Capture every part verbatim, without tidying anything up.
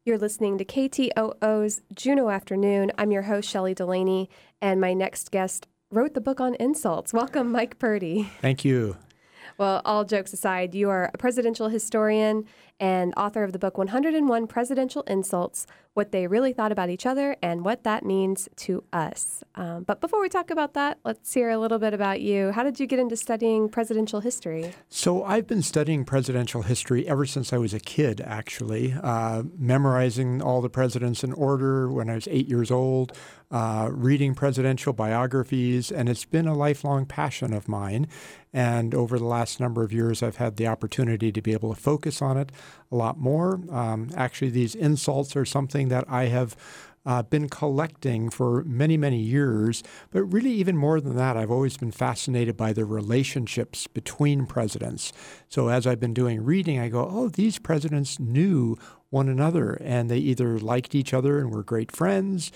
You're listening to K T O O's Juneau Afternoon. I'm your host, Shelley Delaney, and my next guest wrote the book on insults. Welcome, Mike Purdy. Thank you. Well, all jokes aside, you are a presidential historian and author of the book one hundred and one Presidential Insults, What They Really Thought About Each Other and What That Means to Us. Um, but before we talk about that, let's hear a little bit about you. How did you get into studying presidential history? So I've been studying presidential history ever since I was a kid, actually, uh, memorizing all the presidents in order when I was eight years old, uh, reading presidential biographies, and it's been a lifelong passion of mine. And over the last number of years, I've had the opportunity to be able to focus on it a lot more. Um, actually, these insults are something that I have uh, been collecting for many, many years. But really, even more than that, I've always been fascinated by the relationships between presidents. So as I've been doing reading, I go, oh, these presidents knew one another, and they either liked each other and were great friends,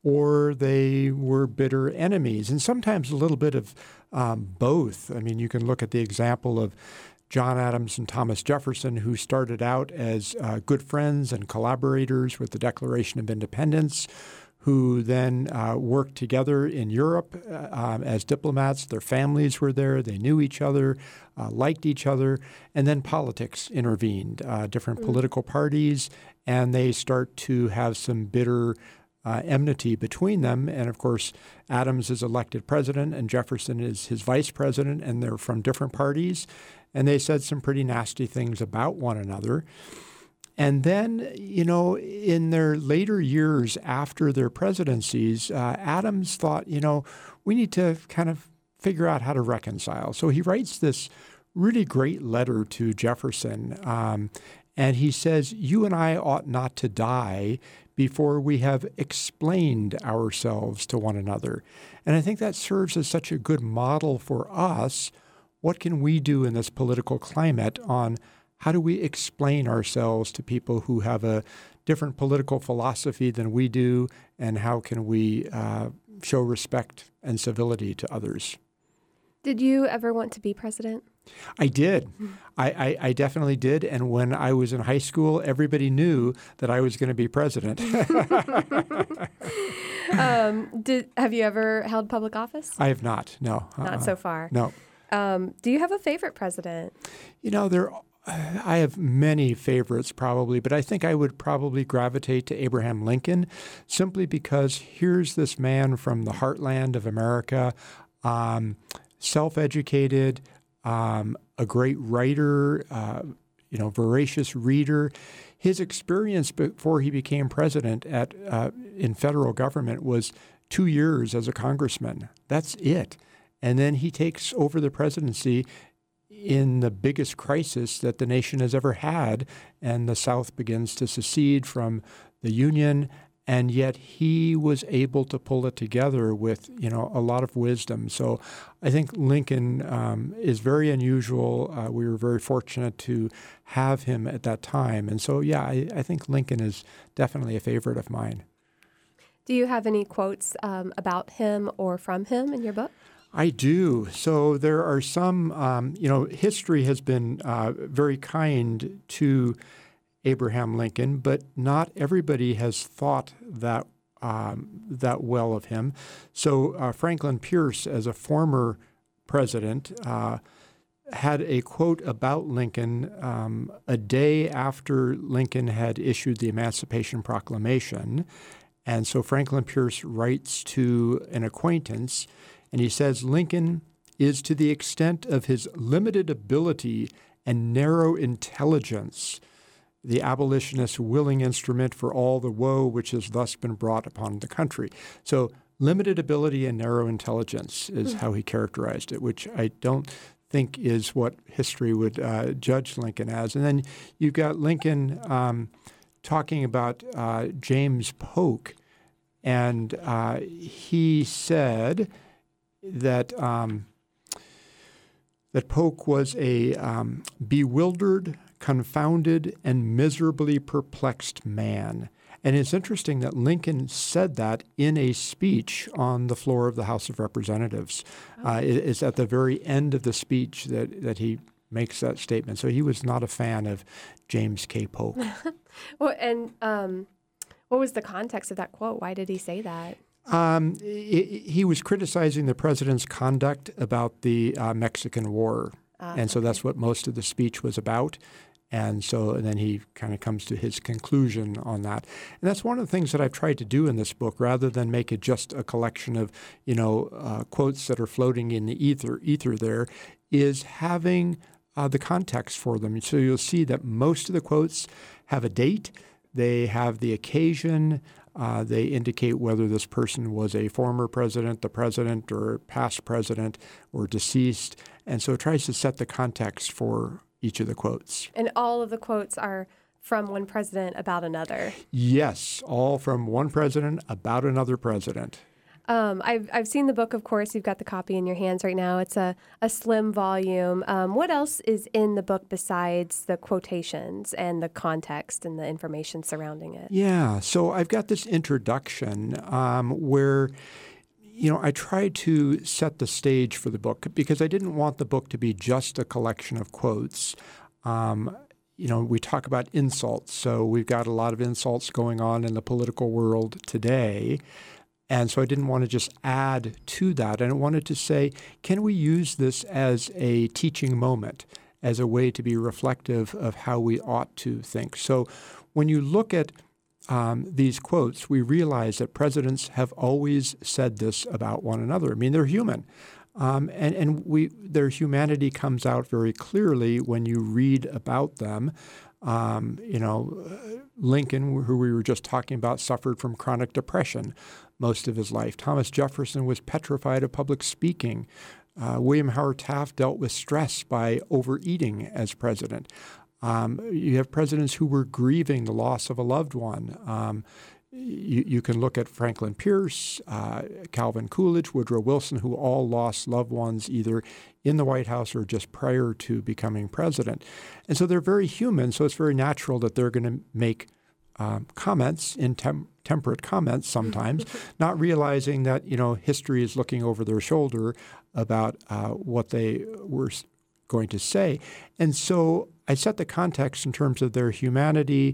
or they were bitter enemies, and sometimes a little bit of um, both. I mean, you can look at the example of John Adams and Thomas Jefferson, who started out as uh, good friends and collaborators with the Declaration of Independence, who then uh, worked together in Europe uh, um, as diplomats. Their families were there. They knew each other, uh, liked each other. And then politics intervened, uh, different mm. political parties, and they start to have some bitter Uh, enmity between them. And of course, Adams is elected president and Jefferson is his vice president, and they're from different parties. And they said some pretty nasty things about one another. And then, you know, in their later years after their presidencies, uh, Adams thought, you know, we need to kind of figure out how to reconcile. So he writes this really great letter to Jefferson. Um, and he says, you and I ought not to die before we have explained ourselves to one another. And I think that serves as such a good model for us. What can we do in this political climate on how do we explain ourselves to people who have a different political philosophy than we do, and how can we uh, show respect and civility to others? Did you ever want to be president? I did. I, I, I definitely did. And when I was in high school, everybody knew that I was going to be president. um, did, have you ever held public office? I have not, no. Uh-uh. Not so far? No. Um, do you have a favorite president? You know, there, I have many favorites probably, but I think I would probably gravitate to Abraham Lincoln, simply because here's this man from the heartland of America, um, self-educated, Um, a great writer, uh, you know, voracious reader. His experience before he became president at uh, in federal government was two years as a congressman. That's it. And then he takes over the presidency in the biggest crisis that the nation has ever had, and the South begins to secede from the Union. And yet he was able to pull it together with, you know, a lot of wisdom. So I think Lincoln um, is very unusual. Uh, we were very fortunate to have him at that time. And so, yeah, I, I think Lincoln is definitely a favorite of mine. Do you have any quotes um, about him or from him in your book? I do. So there are some, um, you know, history has been uh, very kind to Abraham Lincoln, but not everybody has thought that um, that well of him. So uh, Franklin Pierce, as a former president, uh, had a quote about Lincoln um, a day after Lincoln had issued the Emancipation Proclamation. And so Franklin Pierce writes to an acquaintance, and he says, Lincoln is, to the extent of his limited ability and narrow intelligence, the abolitionist's willing instrument for all the woe which has thus been brought upon the country. So limited ability and narrow intelligence is mm. how he characterized it, which I don't think is what history would uh, judge Lincoln as. And then you've got Lincoln um, talking about uh, James Polk, and uh, he said that um, that Polk was a um, bewildered, confounded, and miserably perplexed man. And it's interesting that Lincoln said that in a speech on the floor of the House of Representatives. Oh. Uh, it, it's at the very end of the speech that, that he makes that statement. So he was not a fan of James K. Polk. Well, and um, what was the context of that quote? Why did he say that? Um, he, he was criticizing the president's conduct about the uh, Mexican War. Uh, and so okay. that's what most of the speech was about. And so and then he kind of comes to his conclusion on that. And that's one of the things that I've tried to do in this book, rather than make it just a collection of, you know, uh, quotes that are floating in the ether, ether there, is having uh, the context for them. So you'll see that most of the quotes have a date. They have the occasion. Uh, they indicate whether this person was a former president, the president, or past president, or deceased. And so it tries to set the context for each of the quotes. And all of the quotes are from one president about another. Yes, all from one president about another president. Um, I've I've seen the book, of course. You've got the copy in your hands right now. It's a, a slim volume. Um, what else is in the book besides the quotations and the context and the information surrounding it? Yeah, so I've got this introduction um, where, you know, I tried to set the stage for the book because I didn't want the book to be just a collection of quotes. Um, you know, we talk about insults. So we've got a lot of insults going on in the political world today. And so I didn't want to just add to that. And I wanted to say, can we use this as a teaching moment, as a way to be reflective of how we ought to think? So when you look at um, these quotes, we realize that presidents have always said this about one another. I mean, they're human. Um, and and we their humanity comes out very clearly when you read about them. Um, you know, Lincoln, who we were just talking about, suffered from chronic depression most of his life. Thomas Jefferson was petrified of public speaking. Uh, William Howard Taft dealt with stress by overeating as president. Um, you have presidents who were grieving the loss of a loved one. Um, you, you can look at Franklin Pierce, uh, Calvin Coolidge, Woodrow Wilson, who all lost loved ones either in the White House or just prior to becoming president. And so they're very human, so it's very natural that they're going to make um, comments, in tem- temperate comments sometimes, not realizing that, you know, history is looking over their shoulder about uh, what they were going to say. And so I set the context in terms of their humanity.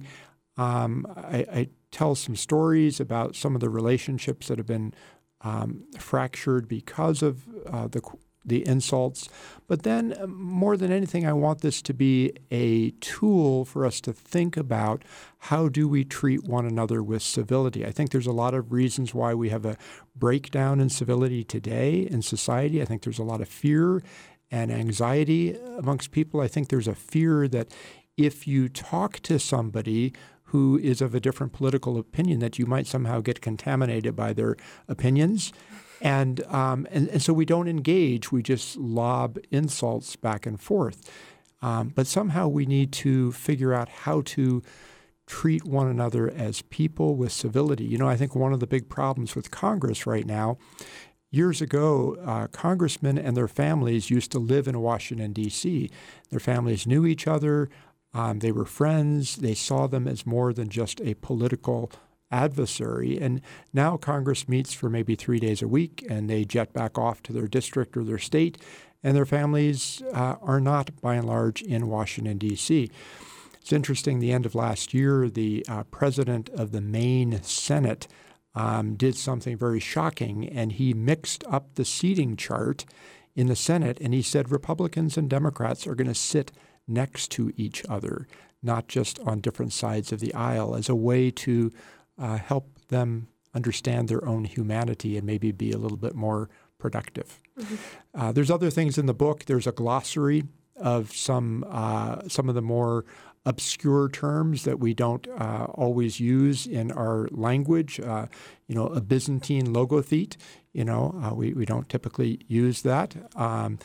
Um, I, I tell some stories about some of the relationships that have been um, fractured because of uh, the the insults. But then, more than anything, I want this to be a tool for us to think about how do we treat one another with civility. I think there's a lot of reasons why we have a breakdown in civility today in society. I think there's a lot of fear and anxiety amongst people. I think there's a fear that if you talk to somebody who is of a different political opinion, that you might somehow get contaminated by their opinions. And, um, and and so we don't engage. We just lob insults back and forth. Um, but somehow we need to figure out how to treat one another as people with civility. You know, I think one of the big problems with Congress right now, years ago, uh, congressmen and their families used to live in Washington, D C Their families knew each other. Um, they were friends. They saw them as more than just a political adversary. And now Congress meets for maybe three days a week, and they jet back off to their district or their state, and their families uh, are not, by and large, in Washington, D C It's interesting, the end of last year, the uh, president of the Maine Senate um, did something very shocking, and he mixed up the seating chart in the Senate, and he said Republicans and Democrats are going to sit next to each other, not just on different sides of the aisle, as a way to uh, help them understand their own humanity and maybe be a little bit more productive. Mm-hmm. Uh, there's other things in the book. There's a glossary of some uh, some of the more obscure terms that we don't uh, always use in our language. Uh, you know, a Byzantine logothete, you know, uh, we, we don't typically use that. Um,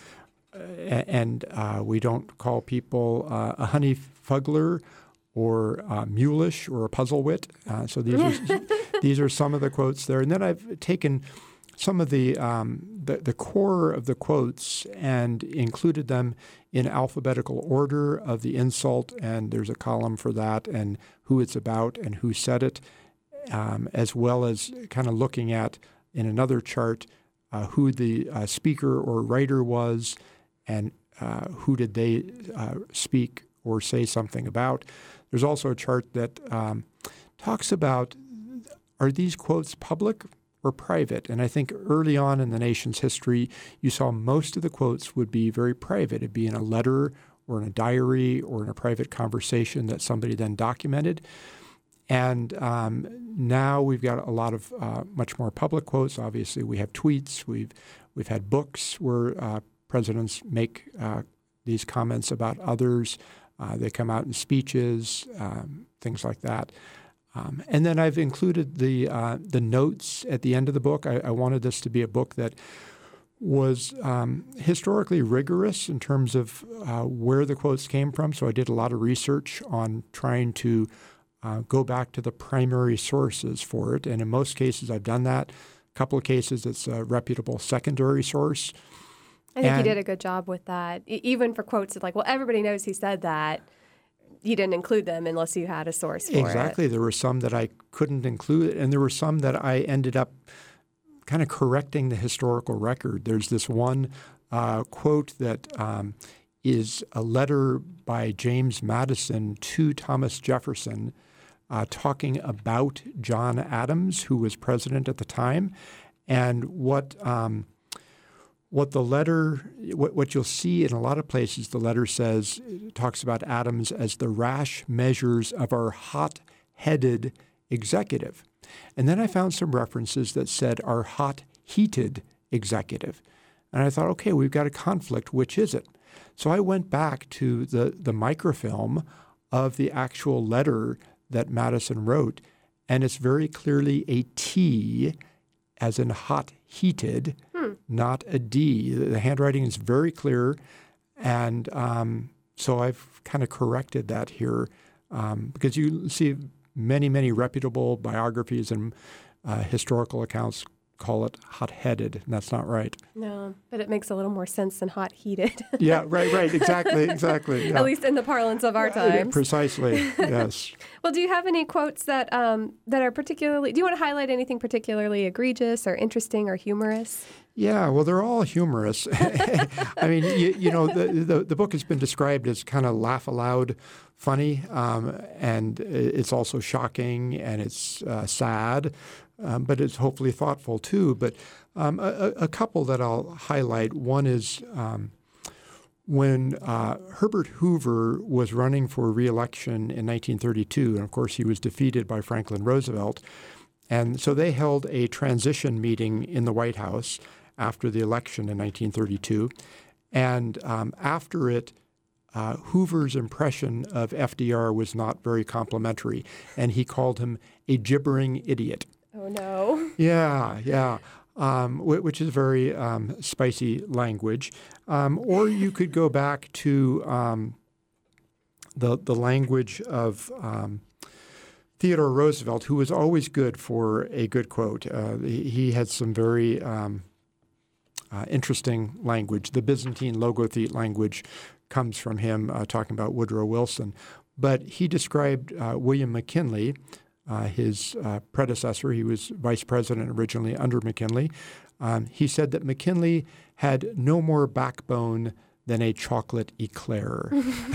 and uh, we don't call people uh, a honeyfuggler or uh, mulish or a puzzlewit. Uh, so these are these are some of the quotes there. And then I've taken some of the, um, the the core of the quotes and included them in alphabetical order of the insult, and there's a column for that and who it's about and who said it, um, as well as kind of looking at, in another chart, uh, who the uh, speaker or writer was, and uh, who did they uh, speak or say something about. There's also a chart that um, talks about, are these quotes public or private? And I think early on in the nation's history, you saw most of the quotes would be very private. It'd be in a letter or in a diary or in a private conversation that somebody then documented. And um, now we've got a lot of uh, much more public quotes. Obviously, we have tweets. We've we've had books where uh, presidents make uh, these comments about others. Uh, they come out in speeches, um, things like that. Um, and then I've included the uh, the notes at the end of the book. I, I wanted this to be a book that was um, historically rigorous in terms of uh, where the quotes came from. So I did a lot of research on trying to Uh, go back to the primary sources for it. And in most cases, I've done that. A couple of cases, it's a reputable secondary source. I think and, you did a good job with that. E- even for quotes, it's like, well, everybody knows he said that. You didn't include them unless you had a source for exactly. it. Exactly. There were some that I couldn't include, and there were some that I ended up kind of correcting the historical record. There's this one uh, quote that um, is a letter by James Madison to Thomas Jefferson, Uh, talking about John Adams, who was president at the time, and what um, what the letter, what, what you'll see in a lot of places, the letter says, talks about Adams as the rash measures of our hot-headed executive. And then I found some references that said our hot-heated executive. And I thought, okay, we've got a conflict. Which is it? So I went back to the, the microfilm of the actual letter that Madison wrote, and it's very clearly a T, as in hot heated, hmm. not a D. The handwriting is very clear, and um, so I've kind of corrected that here um, because you see many, many reputable biographies and uh, historical accounts call it hot-headed, and that's not right. No, but it makes a little more sense than hot-heated. Yeah, right, right, exactly, exactly. Yeah. At least in the parlance of our times. Yeah, precisely, yes. Well, do you have any quotes that um, that are particularly, do you want to highlight anything particularly egregious or interesting or humorous? Yeah, well, they're all humorous. I mean, you, you know, the, the the book has been described as kind of laugh-aloud funny, um, and it's also shocking, and it's uh, sad. Um, but it's hopefully thoughtful too. But um, a, a couple that I'll highlight. One is um, when uh, Herbert Hoover was running for re-election in nineteen thirty-two, and of course he was defeated by Franklin Roosevelt. And so they held a transition meeting in the White House after the election in nineteen thirty-two. And um, after it, uh, Hoover's impression of F D R was not very complimentary, and he called him a gibbering idiot. Oh, no. Yeah, yeah, um, which is very um, spicy language. Um, or you could go back to um, the the language of um, Theodore Roosevelt, who was always good for a good quote. Uh, he, he had some very um, uh, interesting language. The Byzantine logothete language comes from him, uh, talking about Woodrow Wilson. But he described uh, William McKinley, Uh, his uh, predecessor. He was vice president originally under McKinley. Um, he said that McKinley had no more backbone than a chocolate eclair.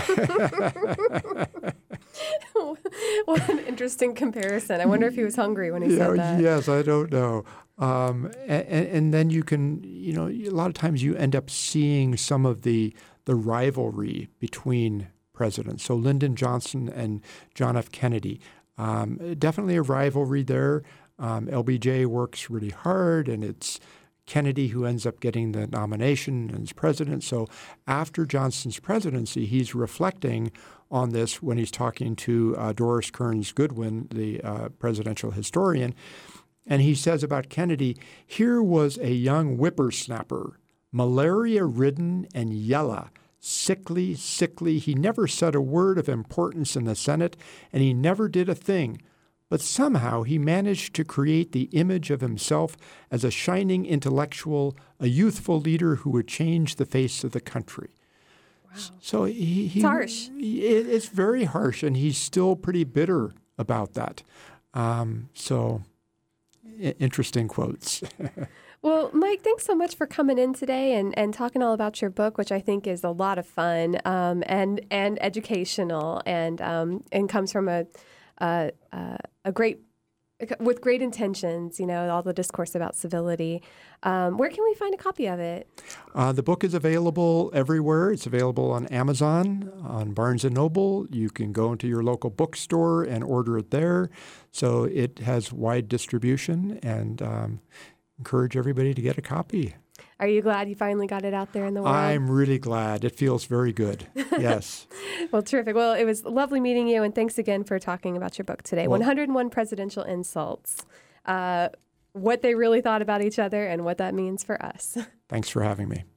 What an interesting comparison. I wonder if he was hungry when he yeah, said that. Yes, I don't know. Um, and, and then you can, you know, a lot of times you end up seeing some of the the rivalry between presidents. So Lyndon Johnson and John F. Kennedy. Um, definitely a rivalry there. Um, L B J works really hard, and it's Kennedy who ends up getting the nomination as president. So after Johnson's presidency, he's reflecting on this when he's talking to uh, Doris Kearns Goodwin, the uh, presidential historian. And he says about Kennedy, here was a young whippersnapper, malaria-ridden and yellow, sickly, sickly. He never said a word of importance in the Senate, and he never did a thing. But somehow he managed to create the image of himself as a shining intellectual, a youthful leader who would change the face of the country. Wow. So he, he, it's harsh. It, it's very harsh, and he's still pretty bitter about that. Um, so I- interesting quotes. Well, Mike, thanks so much for coming in today and, and talking all about your book, which I think is a lot of fun um, and and educational and um, and comes from a a, a great with great intentions. You know, all the discourse about civility. Um, where can we find a copy of it? Uh, the book is available everywhere. It's available on Amazon, on Barnes and Noble. You can go into your local bookstore and order it there. So it has wide distribution, and um, encourage everybody to get a copy. Are you glad you finally got it out there in the world? I'm really glad. It feels very good. Yes. Well, terrific. Well, it was lovely meeting you, and thanks again for talking about your book today. Well, one hundred one Presidential Insults, uh, what they really thought about each other and what that means for us. Thanks for having me.